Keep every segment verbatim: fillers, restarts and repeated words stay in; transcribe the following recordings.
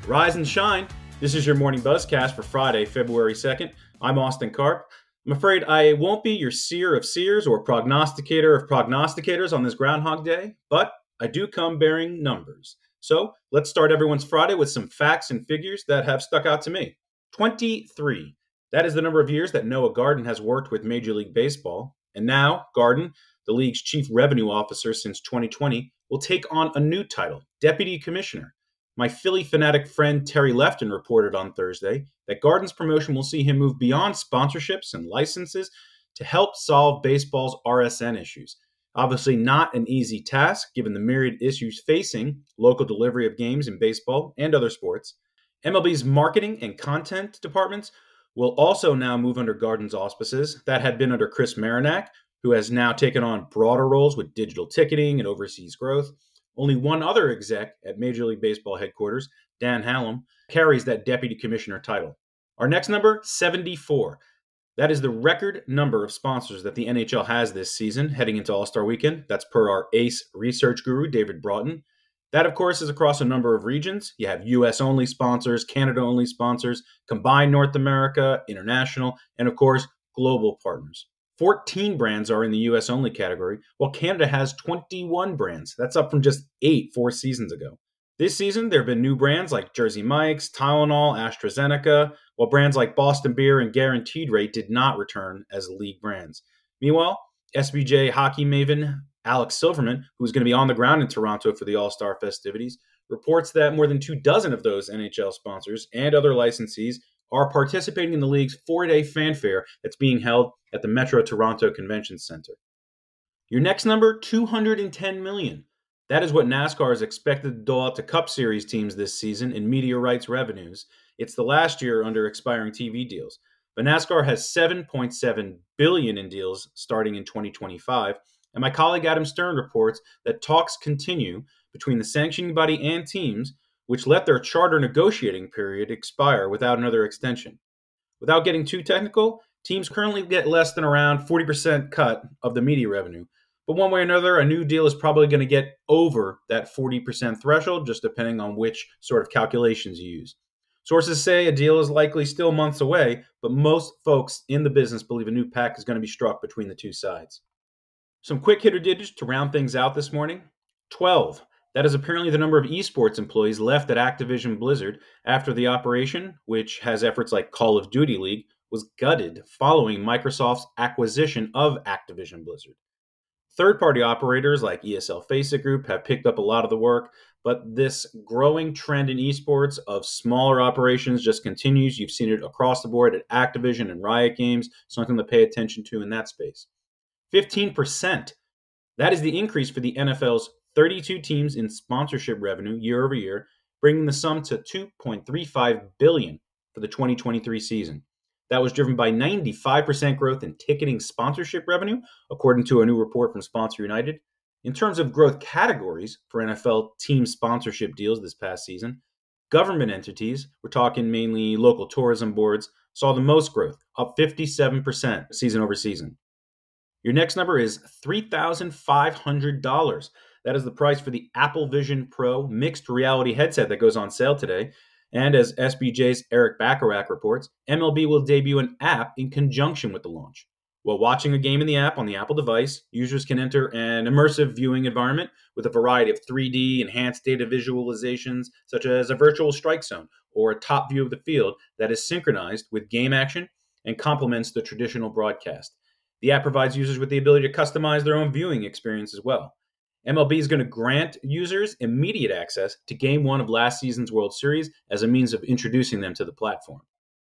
Rise and shine. This is your morning buzzcast for Friday, February second. I'm Austin Karp. I'm afraid I won't be your seer of seers or prognosticator of prognosticators on this Groundhog Day, but I do come bearing numbers. So let's start everyone's Friday with some facts and figures that have stuck out to me. twenty-three. That is the number of years that Noah Garden has worked with Major League Baseball. And now, Garden, the league's chief revenue officer since twenty twenty, will take on a new title, Deputy Commissioner. My Philly fanatic friend Terry Lefton reported on Thursday that Garden's promotion will see him move beyond sponsorships and licenses to help solve baseball's R S N issues. Obviously not an easy task given the myriad issues facing local delivery of games in baseball and other sports. M L B's marketing and content departments will also now move under Garden's auspices. That had been under Chris Marinak, who has now taken on broader roles with digital ticketing and overseas growth. Only one other exec at Major League Baseball headquarters, Dan Hallam, carries that deputy commissioner title. Our next number, seventy-four. That is the record number of sponsors that the N H L has this season heading into All-Star Weekend. That's per our ace research guru, David Broughton. That, of course, is across a number of regions. You have U S-only sponsors, Canada-only sponsors, combined North America, international, and, of course, global partners. fourteen brands are in the U S-only category, while Canada has twenty-one brands. That's up from just eight four seasons ago. This season, there have been new brands like Jersey Mike's, Tylenol, AstraZeneca, while brands like Boston Beer and Guaranteed Rate did not return as league brands. Meanwhile, S B J hockey maven Alex Silverman, who's going to be on the ground in Toronto for the All-Star festivities, reports that more than two dozen of those N H L sponsors and other licensees are participating in the league's four-day fanfare that's being held at the Metro Toronto Convention Center. Your next number, two hundred ten million dollars. That is what NASCAR is expected to dole out to Cup Series teams this season in media rights revenues. It's the last year under expiring T V deals. But NASCAR has seven point seven billion dollars in deals starting in twenty twenty-five. And my colleague Adam Stern reports that talks continue between the sanctioning body and teams, which let their charter negotiating period expire without another extension. Without getting too technical, teams currently get less than around forty percent cut of the media revenue. But one way or another, a new deal is probably going to get over that forty percent threshold, just depending on which sort of calculations you use. Sources say a deal is likely still months away, but most folks in the business believe a new pact is going to be struck between the two sides. Some quick hitter digits to round things out this morning. twelve. That is apparently the number of esports employees left at Activision Blizzard after the operation, which has efforts like Call of Duty League, was gutted following Microsoft's acquisition of Activision Blizzard. Third-party operators like E S L Faceit Group have picked up a lot of the work, but this growing trend in esports of smaller operations just continues. You've seen it across the board at Activision and Riot Games, something to pay attention to in that space. fifteen percent. That is the increase for the N F L's thirty-two teams in sponsorship revenue year over year, bringing the sum to two point three five billion dollars for the twenty twenty-three season. That was driven by ninety-five percent growth in ticketing sponsorship revenue, according to a new report from Sponsor United. In terms of growth categories for N F L team sponsorship deals this past season, government entities, we're talking mainly local tourism boards, saw the most growth, up fifty-seven percent season over season. Your next number is three thousand five hundred dollars. That is the price for the Apple Vision Pro mixed reality headset that goes on sale today. And as S B J's Eric Bacharach reports, M L B will debut an app in conjunction with the launch. While watching a game in the app on the Apple device, users can enter an immersive viewing environment with a variety of three D enhanced data visualizations, such as a virtual strike zone or a top view of the field that is synchronized with game action and complements the traditional broadcast. The app provides users with the ability to customize their own viewing experience as well. M L B is going to grant users immediate access to Game one of last season's World Series as a means of introducing them to the platform.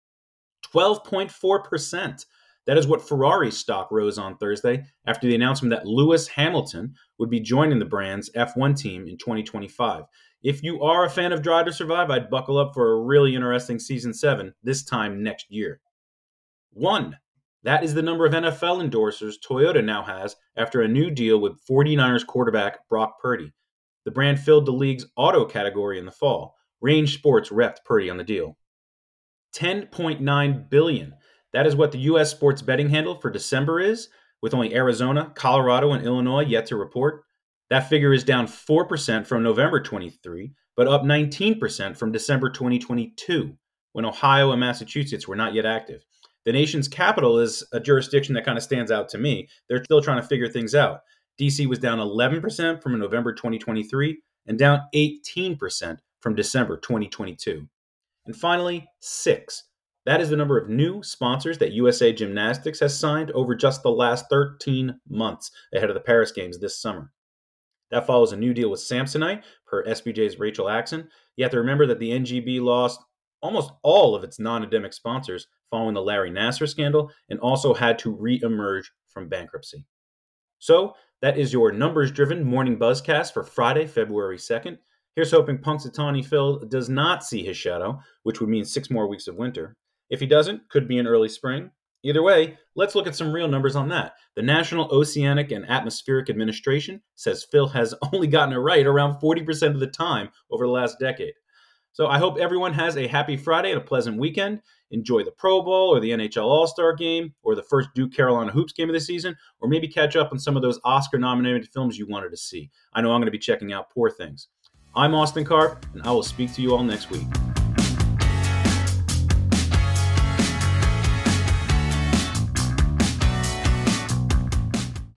twelve point four percent. That is what Ferrari stock rose on Thursday after the announcement that Lewis Hamilton would be joining the brand's F one team in twenty twenty-five. If you are a fan of Drive to Survive, I'd buckle up for a really interesting Season seven this time next year. One. That is the number of N F L endorsers Toyota now has after a new deal with forty-niners quarterback Brock Purdy. The brand filled the league's auto category in the fall. Range Sports repped Purdy on the deal. ten point nine billion dollars. That is what the U S sports betting handle for December is, with only Arizona, Colorado, and Illinois yet to report. That figure is down four percent from November twenty-three, but up nineteen percent from December twenty twenty-two, when Ohio and Massachusetts were not yet active. The nation's capital is a jurisdiction that kind of stands out to me. They're still trying to figure things out. D C was down eleven percent from November twenty twenty-three and down eighteen percent from December twenty twenty-two. And finally, six. That is the number of new sponsors that U S A Gymnastics has signed over just the last thirteen months ahead of the Paris Games this summer. That follows a new deal with Samsonite, per S B J's Rachel Axon. You have to remember that the N G B lost almost all of its non-endemic sponsors following the Larry Nassar scandal and also had to re-emerge from bankruptcy. So, that is your numbers-driven morning buzzcast for Friday, February second. Here's hoping Punxsutawney Phil does not see his shadow, which would mean six more weeks of winter. If he doesn't, could be an early spring. Either way, let's look at some real numbers on that. The National Oceanic and Atmospheric Administration says Phil has only gotten it right around forty percent of the time over the last decade. So I hope everyone has a happy Friday and a pleasant weekend. Enjoy the Pro Bowl or the N H L All-Star game or the first Duke Carolina Hoops game of the season, or maybe catch up on some of those Oscar-nominated films you wanted to see. I know I'm going to be checking out Poor Things. I'm Austin Karp, and I will speak to you all next week.